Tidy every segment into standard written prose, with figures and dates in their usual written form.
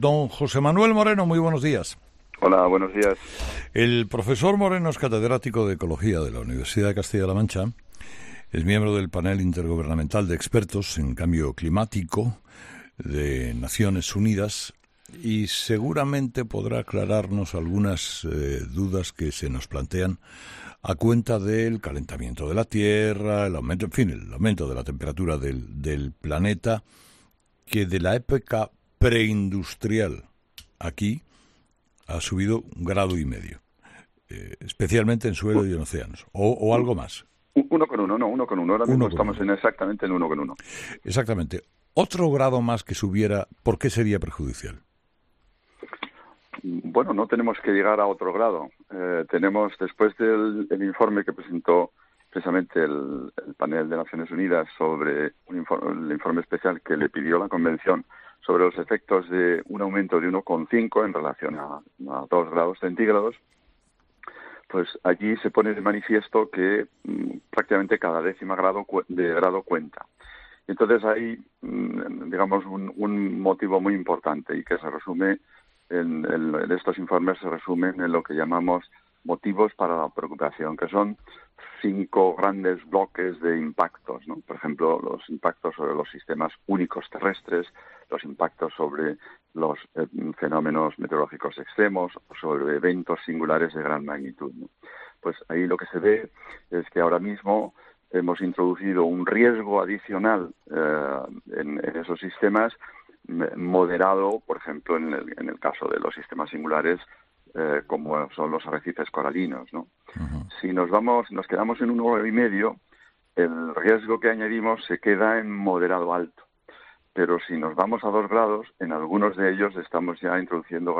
Don José Manuel Moreno, muy buenos días. Hola, buenos días. El profesor Moreno es catedrático de Ecología de la Universidad de Castilla-La Mancha. Es miembro del panel intergubernamental de expertos en cambio climático de Naciones Unidas y seguramente podrá aclararnos algunas dudas que se nos plantean a cuenta del calentamiento de la Tierra, el aumento, en fin, el aumento de la temperatura del planeta, que de la época preindustrial aquí ha subido 1,5 grados, especialmente en suelo y en océanos, o algo más. 1,1, no, 1,1. Ahora mismo estamos en exactamente en 1,1. Exactamente. Otro grado más que subiera, ¿por qué sería perjudicial? Bueno, no tenemos que llegar a otro grado. Tenemos, después del informe que presentó precisamente el panel de Naciones Unidas sobre el informe especial que le pidió la Convención sobre los efectos de un aumento de 1,5 en relación a 2 grados centígrados, pues allí se pone de manifiesto que prácticamente cada décima de grado cuenta. Entonces hay, digamos, un motivo muy importante y que se resume en estos informes, se resumen en lo que llamamos motivos para la preocupación, que son 5 grandes bloques de impactos, ¿no? Por ejemplo, los impactos sobre los sistemas únicos terrestres, los impactos sobre los fenómenos meteorológicos extremos, sobre eventos singulares de gran magnitud, ¿no? Pues ahí lo que se ve es que ahora mismo hemos introducido un riesgo adicional en esos sistemas, moderado, por ejemplo, en el caso de los sistemas singulares, como son los arrecifes coralinos, ¿no? Uh-huh. Si nos quedamos en 1,5, el riesgo que añadimos se queda en moderado alto. Pero si nos vamos a 2 grados, en algunos de ellos estamos introduciendo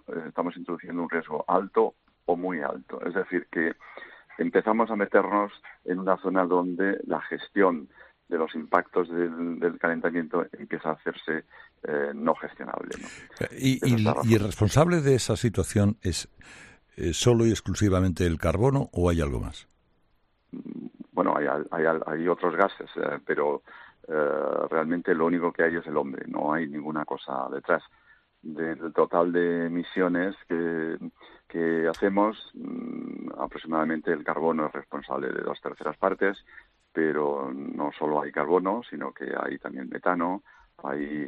un riesgo alto o muy alto. Es decir, que empezamos a meternos en una zona donde la gestión de los impactos del calentamiento empieza a hacerse no gestionable, ¿no? ¿Y el responsable de esa situación es solo y exclusivamente el carbono o hay algo más? Bueno, hay otros gases, pero realmente lo único que hay es el hombre, no hay ninguna cosa detrás. Del total de emisiones que hacemos, aproximadamente el carbono es responsable de 2/3 partes, pero no solo hay carbono, sino que hay también metano, hay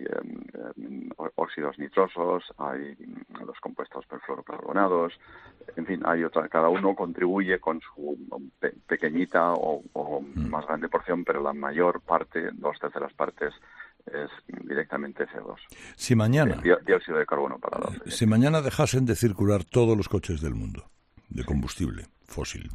óxidos nitrosos, hay los compuestos perfluorocarbonados, en fin, cada uno contribuye con su pequeñita o más grande porción, pero la mayor parte, 2/3 partes, es directamente CO2. Si mañana, dióxido de carbono para los... Si mañana dejasen de circular todos los coches del mundo de combustible fósil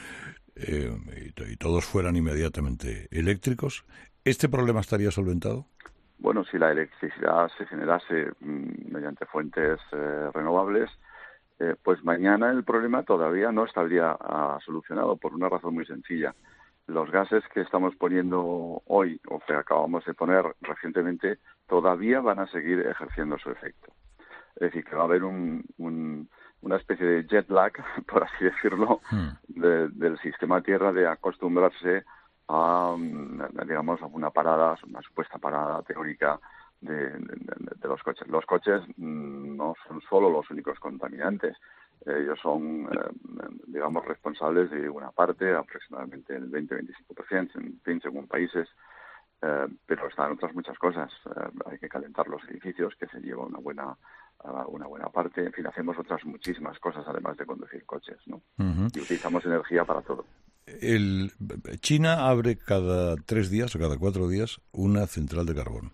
y todos fueran inmediatamente eléctricos, ¿este problema estaría solventado? Bueno, si la electricidad se generase mediante fuentes renovables, pues mañana el problema todavía no estaría solucionado por una razón muy sencilla. Los gases que estamos poniendo hoy o que acabamos de poner recientemente todavía van a seguir ejerciendo su efecto. Es decir, que va a haber una especie de jet lag, por así decirlo, del sistema Tierra, de acostumbrarse a, digamos, a una supuesta parada teórica de los coches. Los coches no son solo los únicos contaminantes. Ellos son, digamos, responsables de una parte, aproximadamente el 20-25%, en fin, según países, pero están otras muchas cosas. Hay que calentar los edificios, que se lleva una buena parte. En fin, hacemos otras muchísimas cosas, además de conducir coches, ¿no? Uh-huh. Y utilizamos energía para todo. China abre cada 3 días o cada 4 días una central de carbón.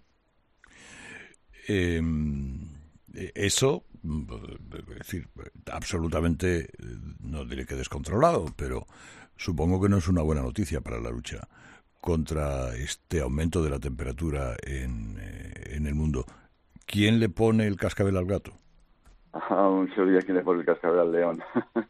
Eso, es decir, absolutamente, no diré que descontrolado, pero supongo que no es una buena noticia para la lucha contra este aumento de la temperatura en el mundo. ¿Quién le pone el cascabel al gato? Se olvida quién le pone el cascabel al león.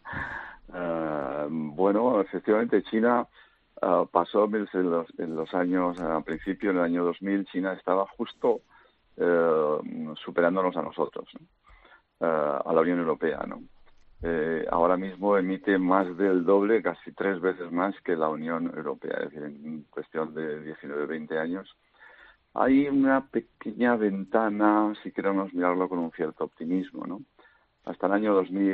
Bueno, efectivamente, China pasó en los años, a principio del año 2000, China estaba justo superándonos a nosotros, ¿no? A la Unión Europea, ¿no? Ahora mismo emite más del doble, casi 3 veces más que la Unión Europea, es decir, en cuestión de 19-20 años hay una pequeña ventana, si queremos mirarlo con un cierto optimismo, ¿no? Hasta el año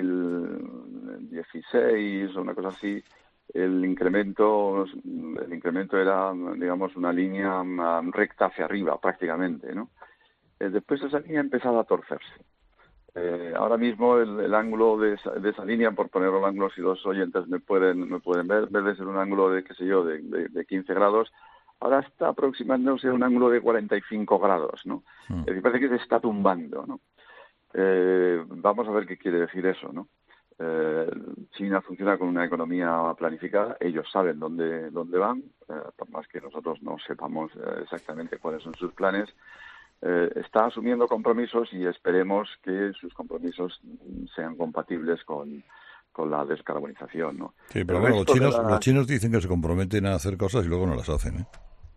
2016 o una cosa así, el incremento era, digamos, una línea recta hacia arriba prácticamente, ¿no? Después esa línea ha empezado a torcerse. Ahora mismo el ángulo de esa línea, por ponerlo el ángulo, si los oyentes me pueden ver, en vez de ser un ángulo de, qué sé yo, de 15 grados, ahora está aproximándose a un ángulo de 45 grados, ¿no? Es decir, parece que se está tumbando, ¿no? Vamos a ver qué quiere decir eso, ¿no? China funciona con una economía planificada, ellos saben dónde van, por más que nosotros no sepamos exactamente cuáles son sus planes. Está asumiendo compromisos y esperemos que sus compromisos sean compatibles con la descarbonización, ¿no? Sí, pero bueno, los chinos dicen que se comprometen a hacer cosas y luego no las hacen, ¿eh?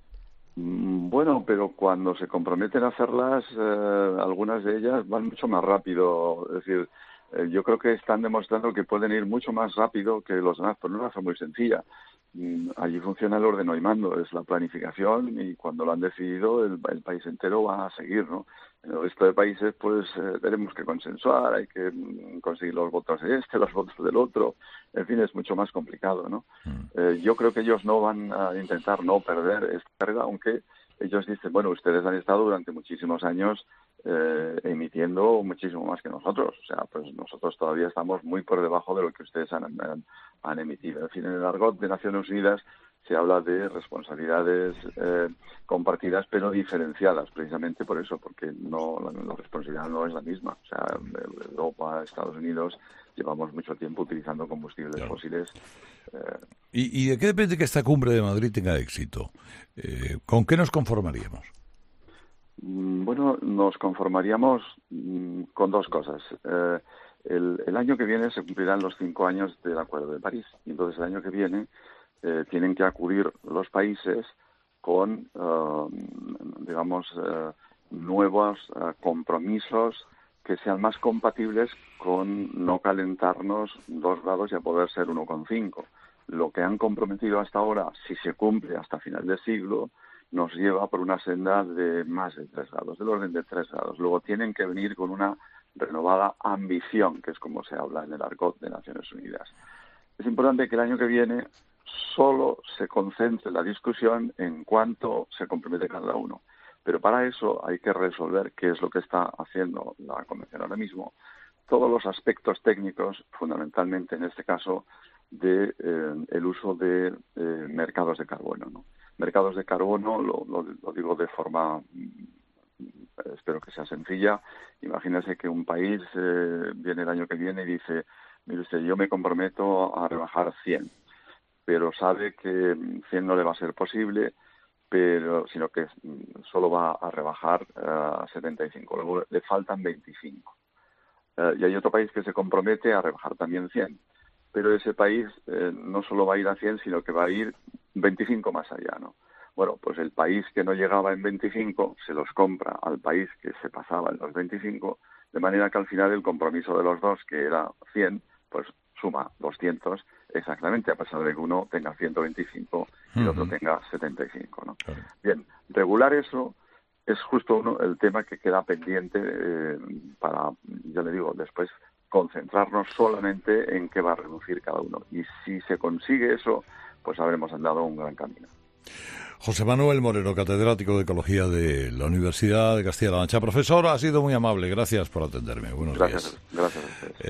Bueno, pero cuando se comprometen a hacerlas, algunas de ellas van mucho más rápido. Es decir, yo creo que están demostrando que pueden ir mucho más rápido que los demás por una razón muy sencilla. Allí funciona el orden y mando, es la planificación, y cuando lo han decidido el país entero va a seguir, ¿no? En el resto de países pues tenemos que consensuar, hay que conseguir los votos de los votos del otro, en fin, es mucho más complicado, ¿no? Yo creo que ellos no van a intentar no perder esta carga, aunque ellos dicen, bueno, ustedes han estado durante muchísimos años emitiendo muchísimo más que nosotros. O sea, pues nosotros todavía estamos muy por debajo de lo que ustedes han emitido. En fin, en el argot de Naciones Unidas se habla de responsabilidades compartidas pero diferenciadas, precisamente por eso, porque la responsabilidad no es la misma. O sea, Europa, Estados Unidos, llevamos mucho tiempo utilizando combustibles fósiles. ¿Y de qué depende que esta cumbre de Madrid tenga éxito? ¿Con qué nos conformaríamos? Bueno, nos conformaríamos con dos cosas. El año que viene se cumplirán los 5 años del Acuerdo de París. Y entonces el año que viene tienen que acudir los países con, digamos, nuevos compromisos que sean más compatibles con no calentarnos 2 grados y a poder ser 1,5. Lo que han comprometido hasta ahora, si se cumple hasta final de siglo, nos lleva por una senda de más de 3 grados, del orden de 3 grados. Luego tienen que venir con una renovada ambición, que es como se habla en el argot de Naciones Unidas. Es importante que el año que viene solo se concentre la discusión en cuánto se compromete cada uno. Pero para eso hay que resolver qué es lo que está haciendo la Convención ahora mismo. Todos los aspectos técnicos, fundamentalmente en este caso, de el uso de mercados de carbono, ¿no? Mercados de carbono, lo digo de forma, espero que sea sencilla. Imagínese que un país viene el año que viene y dice, mire usted, yo me comprometo a rebajar 100, pero sabe que 100 no le va a ser posible, sino que solo va a rebajar 75, luego le faltan 25. Y hay otro país que se compromete a rebajar también 100. Pero ese país no solo va a ir a 100, sino que va a ir 25 más allá, ¿no? Bueno, pues el país que no llegaba en 25 se los compra al país que se pasaba en los 25, de manera que al final el compromiso de los dos, que era 100, pues suma 200 exactamente, a pesar de que uno tenga 125 y el otro tenga 75, ¿no? Claro. Bien, regular eso es justo el tema que queda pendiente para, ya le digo, después concentrarnos solamente en qué va a reducir cada uno. Y si se consigue eso, pues habremos andado un gran camino. José Manuel Moreno, catedrático de Ecología de la Universidad de Castilla-La Mancha. Profesor, ha sido muy amable. Gracias por atenderme. Buenos días. Gracias a ustedes.